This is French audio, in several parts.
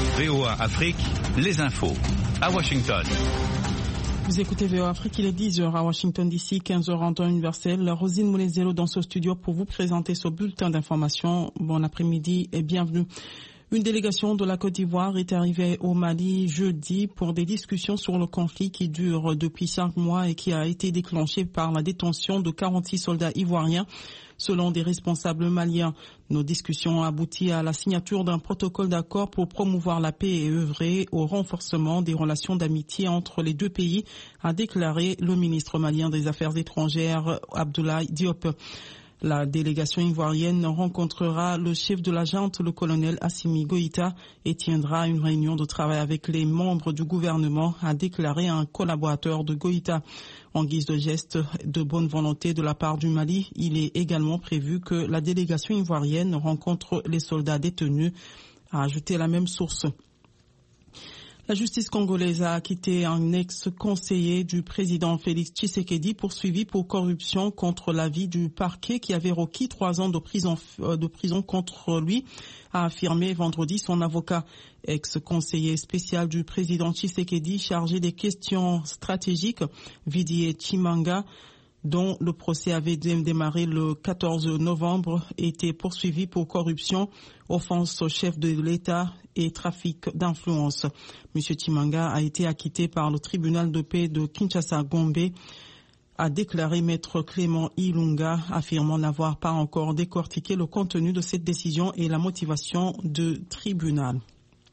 VOA Afrique, les infos à Washington. Vous écoutez VOA Afrique, il est 10h à Washington DC, 15h en temps universel. Rosine Moulezelo dans ce studio pour vous présenter ce bulletin d'information. Bon après-midi et bienvenue. Une délégation de la Côte d'Ivoire est arrivée au Mali jeudi pour des discussions sur le conflit qui dure depuis 5 mois et qui a été déclenché par la détention de 46 soldats ivoiriens. Selon des responsables maliens, nos discussions ont abouti à la signature d'un protocole d'accord pour promouvoir la paix et œuvrer au renforcement des relations d'amitié entre les deux pays, a déclaré le ministre malien des Affaires étrangères Abdoulaye Diop. La délégation ivoirienne rencontrera le chef de la junte, le colonel Assimi Goïta, et tiendra une réunion de travail avec les membres du gouvernement, a déclaré un collaborateur de Goïta. En guise de geste de bonne volonté de la part du Mali, il est également prévu que la délégation ivoirienne rencontre les soldats détenus, a ajouté la même source. La justice congolaise a acquitté un ex-conseiller du président Félix Tshisekedi poursuivi pour corruption contre l'avis du parquet qui avait requis 3 ans de prison contre lui, a affirmé vendredi son avocat. Ex-conseiller spécial du président Tshisekedi chargé des questions stratégiques, Vidier Chimanga, dont le procès avait démarré le 14 novembre, était poursuivi pour corruption, offense au chef de l'État et trafic d'influence. M. Chimanga a été acquitté par le tribunal de paix de Kinshasa-Gombe, a déclaré maître Clément Ilunga, affirmant n'avoir pas encore décortiqué le contenu de cette décision et la motivation du tribunal.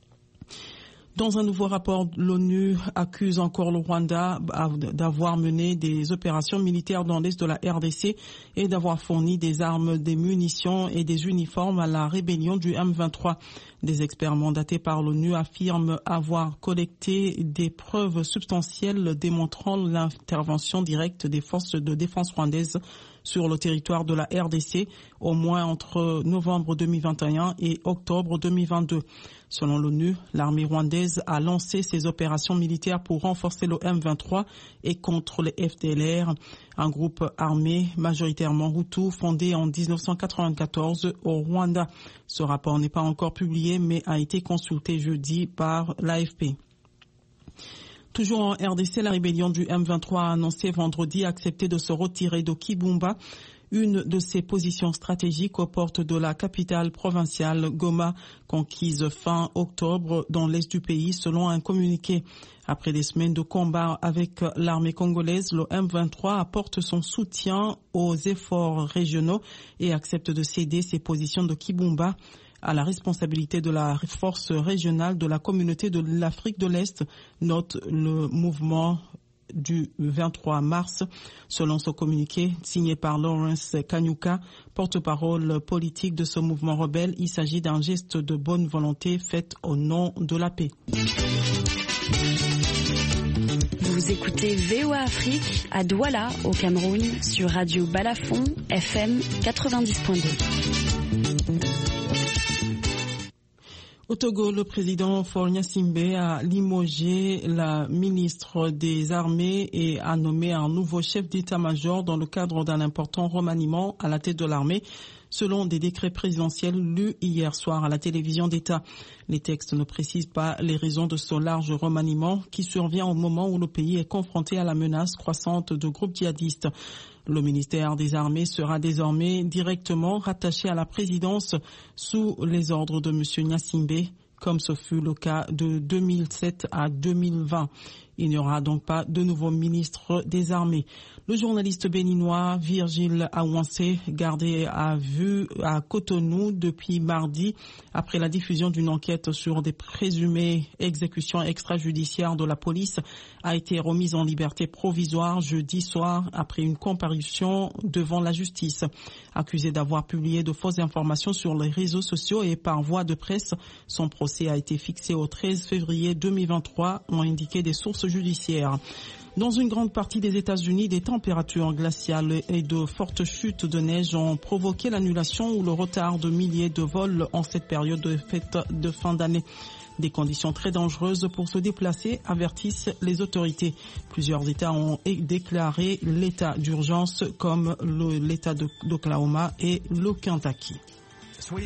Dans un nouveau rapport, l'ONU accuse encore le Rwanda d'avoir mené des opérations militaires dans l'est de la RDC et d'avoir fourni des armes, des munitions et des uniformes à la rébellion du M23. Des experts mandatés par l'ONU affirment avoir collecté des preuves substantielles démontrant l'intervention directe des forces de défense rwandaises sur le territoire de la RDC, au moins entre novembre 2021 et octobre 2022. Selon l'ONU, l'armée rwandaise a lancé ses opérations militaires pour renforcer le M23 et contre les FDLR, un groupe armé majoritairement Hutu fondé en 1994 au Rwanda. Ce rapport n'est pas encore publié mais a été consulté jeudi par l'AFP. Toujours en RDC, la rébellion du M23 a annoncé vendredi accepter de se retirer de Kibumba, une de ses positions stratégiques aux portes de la capitale provinciale Goma, conquise fin octobre dans l'est du pays, selon un communiqué. Après des semaines de combat avec l'armée congolaise, le M23 apporte son soutien aux efforts régionaux et accepte de céder ses positions de Kibumba à la responsabilité de la force régionale de la communauté de l'Afrique de l'Est, note le mouvement du 23 mars. Selon ce communiqué signé par Lawrence Kanyuka, porte-parole politique de ce mouvement rebelle, il s'agit d'un geste de bonne volonté fait au nom de la paix. Vous écoutez VOA Afrique à Douala au Cameroun sur Radio Balafon FM 90.2. Au Togo, le président Faure Gnassingbé a limogé la ministre des Armées et a nommé un nouveau chef d'état-major dans le cadre d'un important remaniement à la tête de l'armée, selon des décrets présidentiels lus hier soir à la télévision d'État. Les textes ne précisent pas les raisons de ce large remaniement qui survient au moment où le pays est confronté à la menace croissante de groupes djihadistes. Le ministère des Armées sera désormais directement rattaché à la présidence sous les ordres de M. Gnassingbé, comme ce fut le cas de 2007 à 2020. Il n'y aura donc pas de nouveau ministre des Armées. Le journaliste béninois Virgile Aouansé, gardé à vue à Cotonou depuis mardi, après la diffusion d'une enquête sur des présumées exécutions extrajudiciaires de la police, a été remis en liberté provisoire jeudi soir après une comparution devant la justice. Accusé d'avoir publié de fausses informations sur les réseaux sociaux et par voie de presse, son procès a été fixé au 13 février 2023, ont indiqué des sources judiciaires. Dans une grande partie des États-Unis, des températures glaciales et de fortes chutes de neige ont provoqué l'annulation ou le retard de milliers de vols en cette période de fête de fin d'année. Des conditions très dangereuses pour se déplacer, avertissent les autorités. Plusieurs États ont déclaré l'état d'urgence comme l'État d'Oklahoma et le Kentucky.